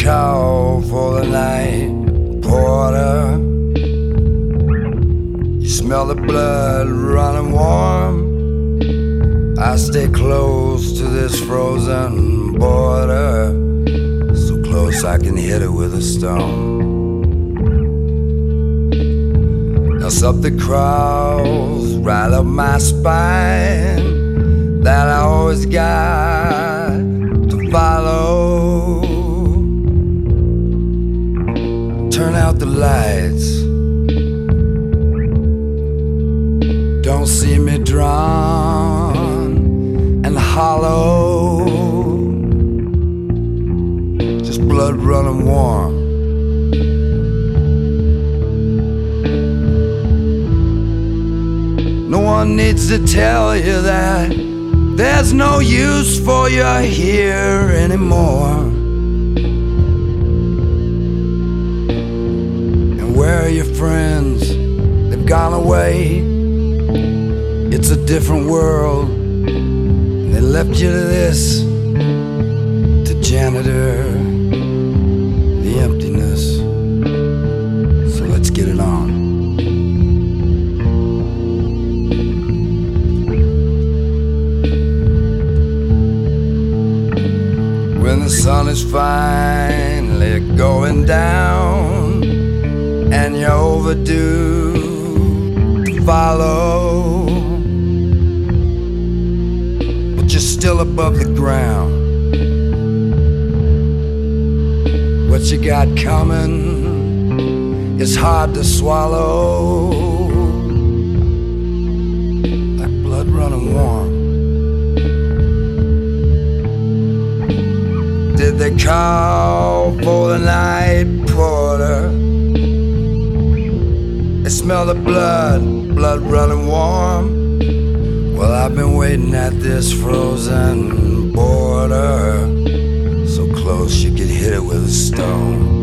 call for the night porter. You smell the blood running warm. I stay close to this frozen border, so close I can hit it with a stone. Now something crawls right up my spine that I always got to follow. Turn out the lights. Don't see me drawn and hollow, just blood running warm. No one needs to tell you that there's no use for you here anymore. And where are your friends? They've gone away. It's a different world. And they left you to this, to janitor, the emptiness. So let's get it on. When the sun is finally going down and you're overdue to follow, but you're still above the ground. What you got coming is hard to swallow, like blood running warm. Did they call for the night porter? They smell the blood running warm. Well, I've been waiting at this frozen border, so close you could hit it with a stone.